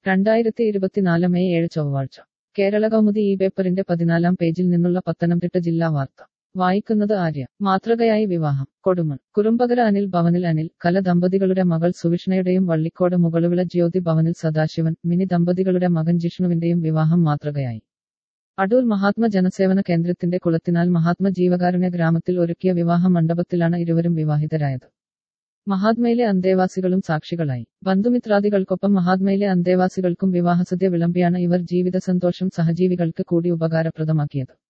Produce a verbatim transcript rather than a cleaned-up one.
രണ്ടായിരത്തി ഇരുപത്തിനാല് മെയ് ഏഴ് ചൊവ്വാഴ്ച കേരള കൗമുദി ഈ പേപ്പറിന്റെ പതിനാലാം പേജിൽ നിന്നുള്ള പത്തനംതിട്ട ജില്ലാ വാർത്ത വായിക്കുന്നത് ആര്യ. മാതൃകയായി വിവാഹം. കൊടുമൺ. കുറുമ്പകര അനിൽ ഭവനിൽ അനിൽ കല ദമ്പതികളുടെ മകൾ സുവിഷ്ണയുടെയും വള്ളിക്കോട് മുകളുവിള ജ്യോതി ഭവനിൽ സദാശിവൻ മിനി ദമ്പതികളുടെ മകൻ ജിഷ്ണുവിന്റെയും വിവാഹം മാതൃകയായി. അടൂർ മഹാത്മ ജനസേവന കേന്ദ്രത്തിന്റെ കുളത്തിനാൽ മഹാത്മ ജീവകാരുണ്യ ഗ്രാമത്തിൽ ഒരുക്കിയ വിവാഹ മണ്ഡപത്തിലാണ് ഇരുവരും വിവാഹിതരായത്. മഹാത്മയിലെ അന്തേവാസികളും സാക്ഷികളായി. ബന്ധുമിത്രാദികൾക്കൊപ്പം മഹാത്മയിലെ അന്തേവാസികൾക്കും വിവാഹസദ്യ വിളമ്പിയാണ് ഇവർ ജീവിത സന്തോഷം സഹജീവികൾക്ക് കൂടി ഉപകാരപ്രദമാക്കിയത്.